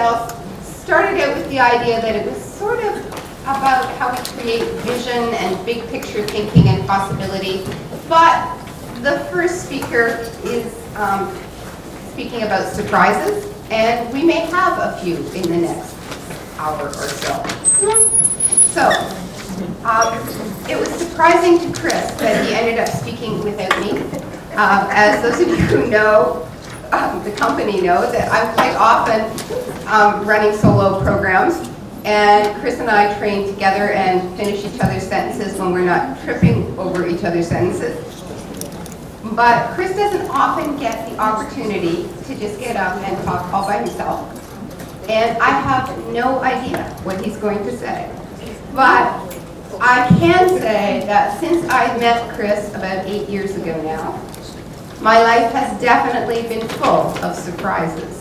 Sales started out with the idea that it was sort of about how we create vision and big picture thinking and possibility. But the first speaker is speaking about surprises, and we may have a few in the next hour or so. So, it was surprising to Chris that he ended up speaking without me. As those of you who know, the company know that I'm quite often running solo programs, and Chris and I train together and finish each other's sentences when we're not tripping over each other's sentences. But Chris doesn't often get the opportunity to just get up and talk all by himself. And I have no idea what he's going to say. But I can say that since I met Chris about 8 years ago now, my life has definitely been full of surprises.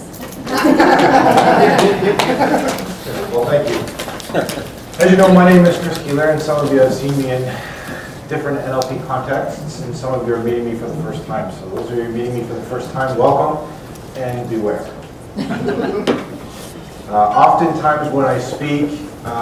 Well, thank you. As you know, my name is Chris Keeler, and some of you have seen me in different NLP contexts, and some of you are meeting me for the first time. So those of you meeting me for the first time, welcome, and beware. Oftentimes when I speak,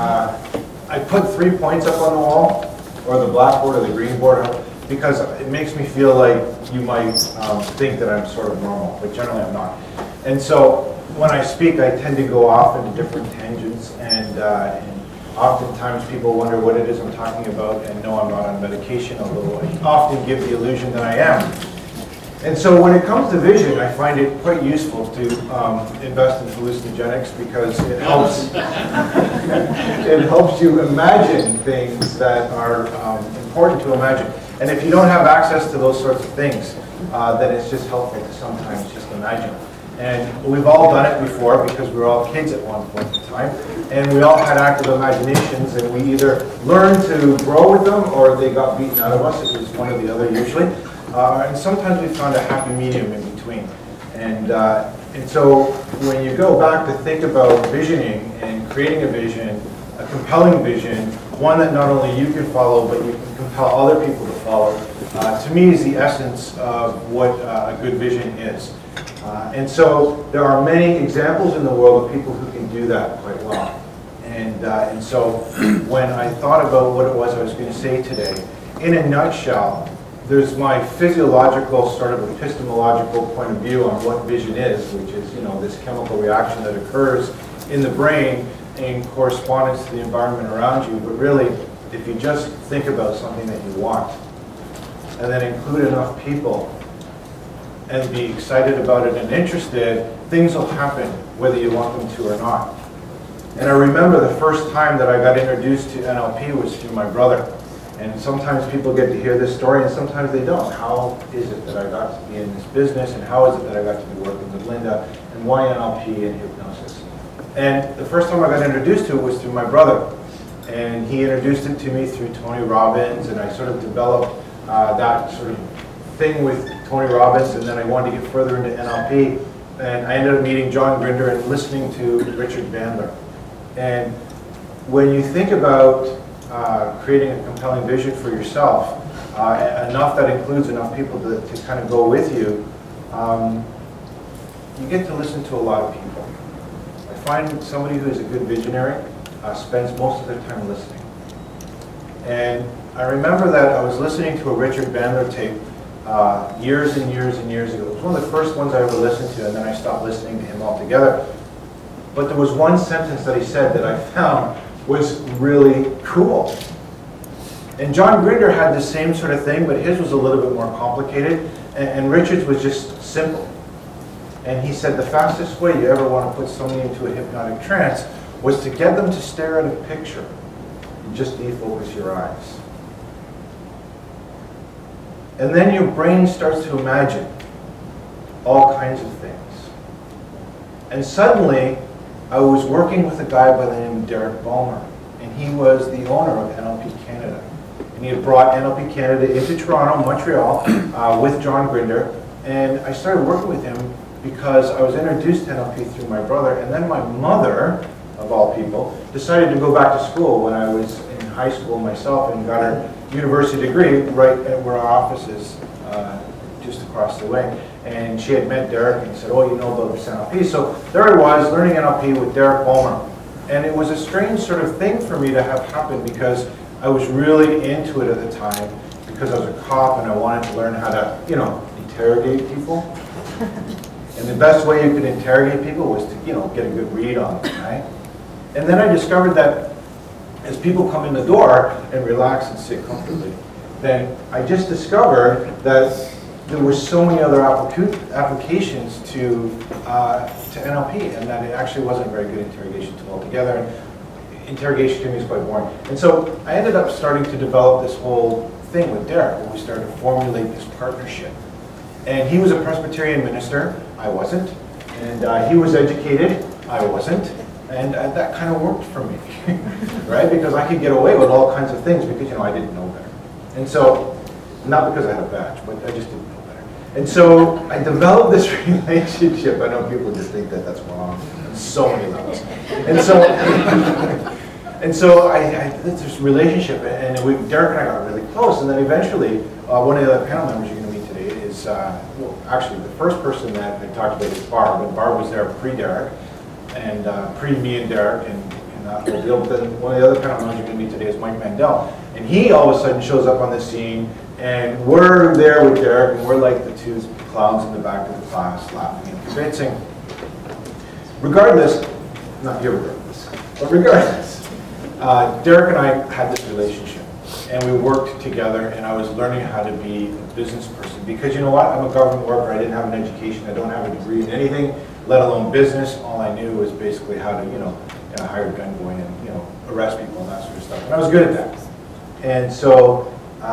I put 3 points up on the wall, or the blackboard or the green board, because it makes me feel like you might think that I'm sort of normal, but generally I'm not. And so when I speak, I tend to go off into different tangents, and oftentimes people wonder what it is I'm talking about, and no, I'm not on medication, although I often give the illusion that I am. And so when it comes to vision, I find it quite useful to invest in hallucinogenics, because it helps it helps you imagine things that are important to imagine. And if you don't have access to those sorts of things, then it's just helpful to sometimes just imagine. And we've all done it before, because we were all kids at one point in time, and we all had active imaginations, and we either learned to grow with them or they got beaten out of us. It was one or the other usually. And sometimes we found a happy medium in between. And so when you go back to think about visioning and creating a vision, a compelling vision, one that not only you can follow, but you can compel other people to follow, to me is the essence of what a good vision is. And so there are many examples in the world of people who can do that quite well. And so when I thought about what it was I was going to say today, in a nutshell, there's my physiological, sort of epistemological point of view on what vision is, which is, this chemical reaction that occurs in the brain in correspondence to the environment around you. But really, if you just think about something that you want, and then include enough people, and be excited about it and interested, things will happen, whether you want them to or not. And I remember the first time that I got introduced to NLP was through my brother. And sometimes people get to hear this story, and sometimes they don't. How is it that I got to be in this business, and how is it that I got to be working with Linda, and why NLP and hypnosis? And the first time I got introduced to it was through my brother. And he introduced it to me through Tony Robbins, and I sort of developed that sort of thing with Tony Robbins, and then I wanted to get further into NLP, and I ended up meeting John Grinder and listening to Richard Bandler. And when you think about creating a compelling vision for yourself, enough that includes enough people to kind of go with you, you get to listen to a lot of people. I find somebody who is a good visionary spends most of their time listening. And I remember that I was listening to a Richard Bandler tape years and years and years ago. It was one of the first ones I ever listened to, and then I stopped listening to him altogether. But there was one sentence that he said that I found was really cool. And John Grinder had the same sort of thing, but his was a little bit more complicated, and Richard's was just simple. And he said the fastest way you ever want to put somebody into a hypnotic trance was to get them to stare at a picture and just defocus your eyes. And then your brain starts to imagine all kinds of things. And suddenly, I was working with a guy by the name of Derek Balmer, and he was the owner of NLP Canada. And he had brought NLP Canada into Toronto, Montreal, with John Grinder, and I started working with him because I was introduced to NLP through my brother, and then my mother, of all people, decided to go back to school when I was in high school myself and got her university degree right at where our office is just across the way. And she had met Derek and said, oh, you know about this NLP. So there I was, learning NLP with Derek Bulmer. And it was a strange sort of thing for me to have happen because I was really into it at the time because I was a cop and I wanted to learn how to, you know, interrogate people. And the best way you could interrogate people was to, you know, get a good read on them, right? And then I discovered that as people come in the door and relax and sit comfortably, then I just discovered that there were so many other applications to NLP, and that it actually wasn't a very good interrogation tool altogether. And interrogation to me is quite boring. And so I ended up starting to develop this whole thing with Derek, where we started to formulate this partnership. And he was a Presbyterian minister, I wasn't. And he was educated, I wasn't. And that kind of worked for me, right? Because I could get away with all kinds of things because, you know, I didn't know better. And so, not because I had a badge, but I just didn't know better. And so I developed this relationship. I know people just think that that's wrong on so many levels. And so I had this relationship, and Derek and I got really close. And then eventually, one of the other panel members you're going to meet today is, well, actually, the first person that I talked about is Barb. And Barb was there pre-Derek, and pre-me and Derek, and that whole deal. But then one of the other panel members you're going to meet today is Mike Mandel. And he all of a sudden shows up on the scene, and we're there with Derek, and we're like the two clowns in the back of the class laughing and convincing. Regardless, not here regardless, but regardless, Derek and I had this relationship, and we worked together, and I was learning how to be a business person. Because you know what? I'm a government worker. I didn't have an education. I don't have a degree in anything, let alone business. All I knew was basically how to, you know, hire a gun going and, you know, arrest people and that sort of stuff. And I was good at that. And so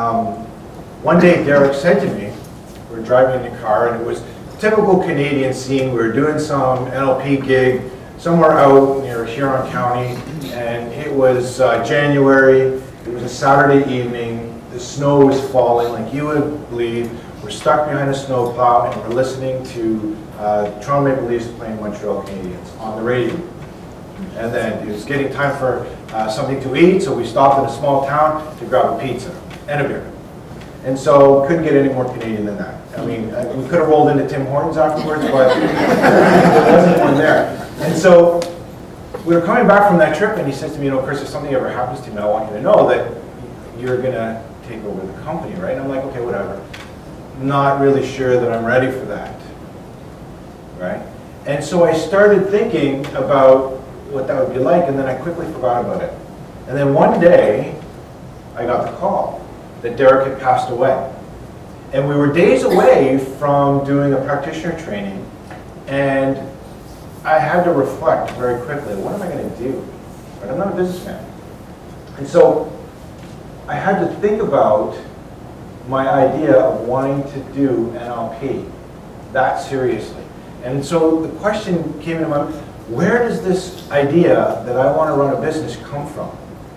one day Derek said to me, we were driving in the car, and it was a typical Canadian scene. We were doing some NLP gig somewhere out near Huron County, and it was January. It was a Saturday evening. The snow was falling like you would believe. We're stuck behind a snowplow, and we're listening to Toronto Maple Leafs playing Montreal Canadiens on the radio. And then it was getting time for something to eat, so we stopped in a small town to grab a pizza and a beer. And so couldn't get any more Canadian than that. I mean, we could have rolled into Tim Hortons afterwards, but there wasn't one there. And so we were coming back from that trip, and he says to me, you know, Chris, if something ever happens to me, I want you to know that you're going to take over the company, right? And I'm like, okay, whatever. Not really sure that I'm ready for that, right? And so I started thinking about what that would be like, and then I quickly forgot about it. And then one day, I got the call that Derek had passed away. And we were days away from doing a practitioner training, and I had to reflect very quickly, what am I going to do? Right? I'm not a businessman. And so I had to think about my idea of wanting to do NLP that seriously. And so the question came into my mind, where does this idea that I want to run a business come from?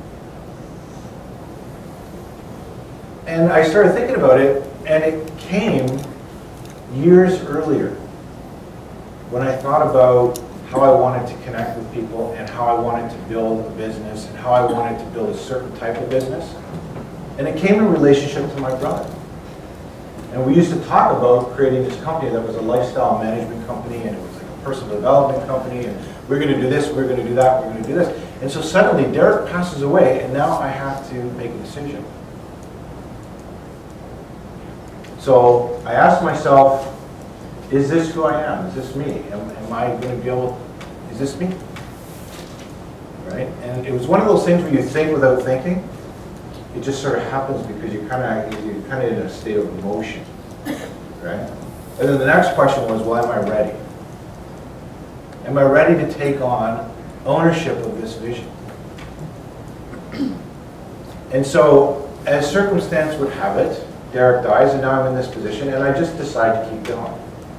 And I started thinking about it, and it came years earlier when I thought about how I wanted to connect with people and how I wanted to build a business and how I wanted to build a certain type of business. And it came in relationship to my brother. And we used to talk about creating this company that was a lifestyle management company, and it was like a personal development company, and we're going to do this, we're going to do that, we're going to do this. And so suddenly Derek passes away, and now I have to make a decision. So I asked myself, is this who I am? Is this me? Am I going to be able, is this me? Right? And it was one of those things where you think without thinking. It just sort of happens because you're kind of in a state of emotion, right? And then the next question was, well, am I ready? Am I ready to take on ownership of this vision? And so, as circumstance would have it, Derek dies, and now I'm in this position, and I just decide to keep going.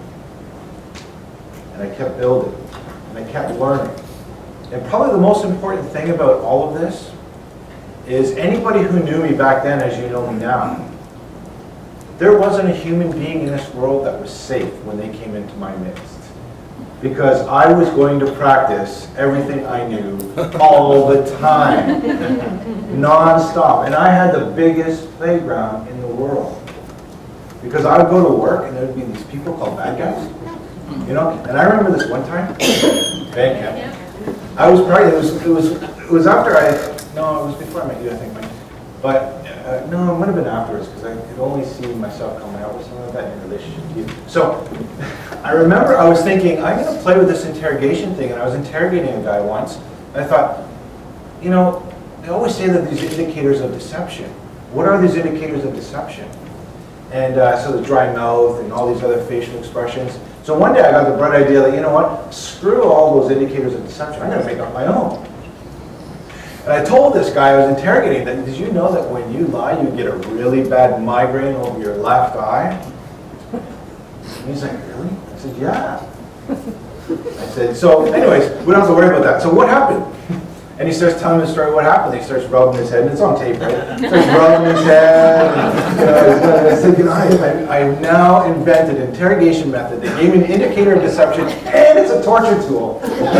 And I kept building, and I kept learning. And probably the most important thing about all of this is anybody who knew me back then, as you know me now, there wasn't a human being in this world that was safe when they came into my midst. Because I was going to practice everything I knew all the time, non-stop. And I had the biggest playground in the world. Because I would go to work and there would be these people called bad guys, you know? And I remember this one time, band camp. I was probably, it was after no, it was before I met you, I think, Mike. But, no, it might have been afterwards, because I could only see myself coming out with something like that in relationship to you. So, I remember I was thinking, I'm going to play with this interrogation thing, and I was interrogating a guy once, and I thought, you know, they always say that these indicators of deception. What are these indicators of deception? And so the dry mouth and all these other facial expressions. So one day I got the bright idea that, you know what, screw all those indicators of deception, I'm going to make up my own. And I told this guy I was interrogating that, did you know that when you lie, you get a really bad migraine over your left eye? And he's like, really? I said, yeah. I said, so anyways, we don't have to worry about that. So what happened? And he starts telling me the story, what happened? He starts rubbing his head, and it's on tape, right? He starts rubbing his head. And, I said, you know, I've now invented an interrogation method that gave me an indicator of deception, and it's a torture tool.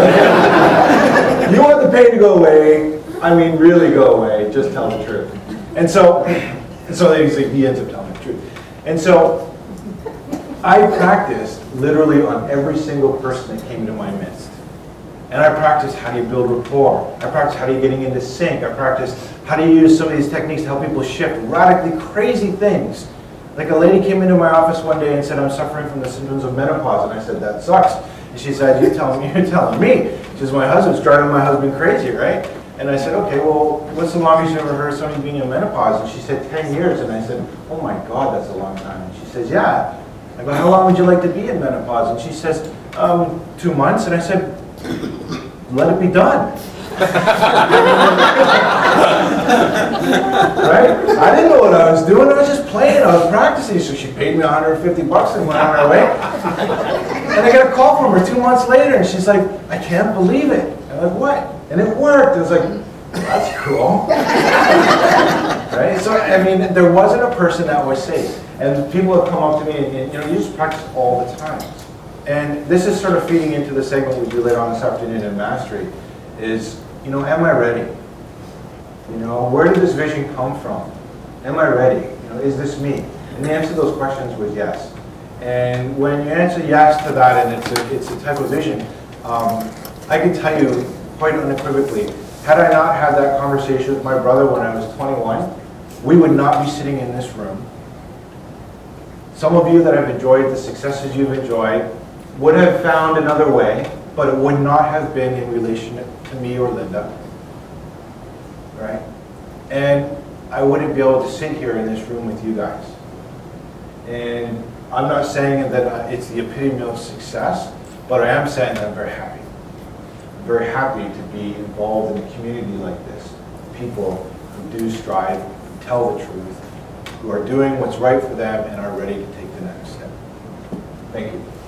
You want the pain to go away, I mean really go away, just tell the truth. And so he ends up telling the truth. And so I practiced literally on every single person that came into my midst. And I practiced how do you build rapport. I practiced how do you getting into sync. I practiced how do you use some of these techniques to help people shift radically crazy things. Like a lady came into my office one day and said, I'm suffering from the symptoms of menopause. And I said, that sucks. And she said, you're telling me. She says, my husband's driving my husband crazy, right? And I said, okay, well, what's the longest you ever heard of somebody being in menopause? And she said, 10 years. And I said, oh my God, that's a long time. And she says, yeah. I go, how long would you like to be in menopause? And she says, 2 months. And I said, let it be done. Right? I didn't know what I was doing. I was just playing. I was practicing. So she paid me $150 and went on her way. And I got a call from her 2 months later, and she's like, I can't believe it. I'm like, what? And it worked. I was like, that's cool. Right? So, I mean, there wasn't a person that was safe. And people have come up to me and you know, you just practice all the time. And this is sort of feeding into the segment we do later on this afternoon in Mastery, is, you know, am I ready? You know, where did this vision come from? Am I ready? You know, is this me? And the answer to those questions was yes. And when you answer yes to that, and it's a type of vision, I can tell you quite unequivocally, had I not had that conversation with my brother when I was 21, we would not be sitting in this room. Some of you that have enjoyed the successes you've enjoyed would have found another way, but it would not have been in relation to me or Linda, right? And I wouldn't be able to sit here in this room with you guys. And I'm not saying that it's the epitome of success, but I am saying that I'm very happy. I'm very happy to be involved in a community like this. People who do strive, who tell the truth, who are doing what's right for them and are ready to take the next step. Thank you.